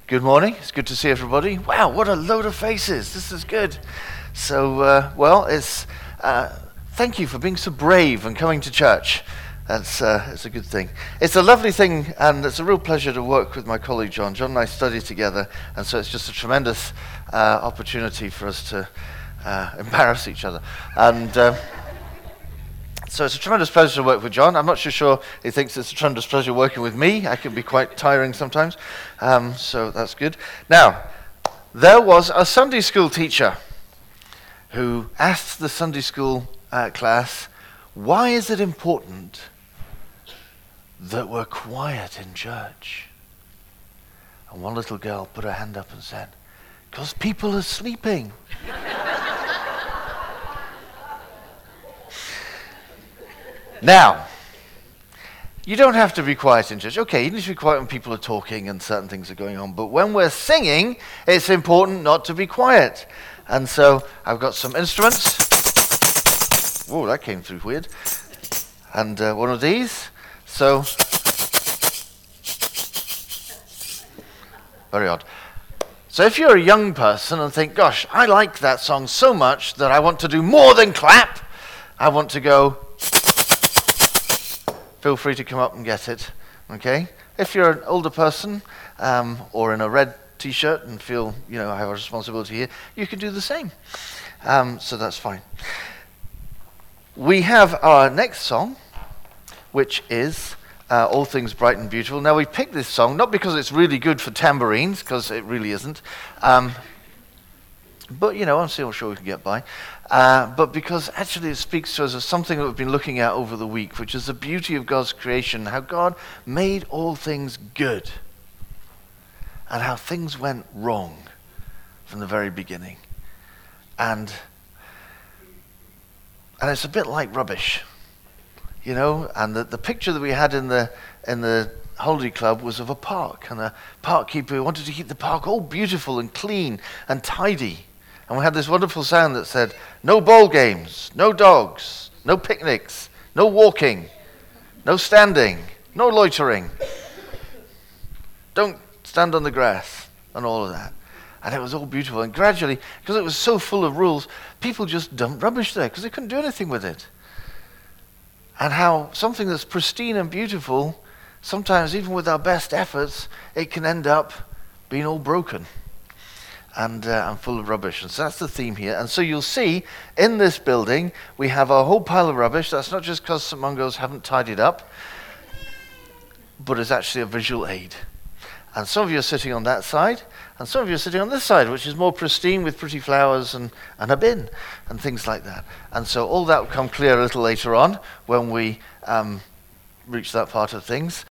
Good morning. It's good to see everybody. Wow, what a load of faces. This is good. So, thank you for being so brave and coming to church. It's a good thing. It's a lovely thing, and it's a real pleasure to work with my colleague John. John and I study together, and so it's just a tremendous opportunity for us to embarrass each other. And so it's a tremendous pleasure to work with John. I'm not sure he thinks it's a tremendous pleasure working with me. I can be quite tiring sometimes, so that's good. Now, there was a Sunday school teacher who asked the Sunday school class, why is it important that we're quiet in church? And one little girl put her hand up and said, because people are sleeping. Now, you don't have to be quiet in church. Okay, you need to be quiet when people are talking and certain things are going on. But when we're singing, it's important not to be quiet. And so I've got some instruments. Whoa, that came through weird. And one of these. So, very odd. So if you're a young person and think, gosh, I like that song so much that I want to do more than clap, I want to go, feel free to come up and get it, okay? If you're an older person or in a red t-shirt and feel, I have a responsibility here, you can do the same. So that's fine. We have our next song, which is All Things Bright and Beautiful. Now, we picked this song not because it's really good for tambourines, because it really isn't, but, I'm still sure we can get by. But because actually it speaks to us of something that we've been looking at over the week, which is the beauty of God's creation, how God made all things good, and how things went wrong from the very beginning. And it's a bit like rubbish, and the picture that we had in the Holiday Club was of a park, and the park keeper wanted to keep the park all beautiful and clean and tidy. And we had this wonderful sound that said, no ball games, no dogs, no picnics, no walking, no standing, no loitering. Don't stand on the grass, and all of that. And it was all beautiful. And gradually, because it was so full of rules, people just dumped rubbish there because they couldn't do anything with it. And how something that's pristine and beautiful, sometimes even with our best efforts, it can end up being all broken and full of rubbish. And so that's the theme here. And so you'll see in this building, we have a whole pile of rubbish. That's not just because St. Mungo's haven't tidied up, but it's actually a visual aid. And some of you are sitting on that side, and some of you are sitting on this side, which is more pristine with pretty flowers and a bin and things like that. And so all that will come clear a little later on when we reach that part of things.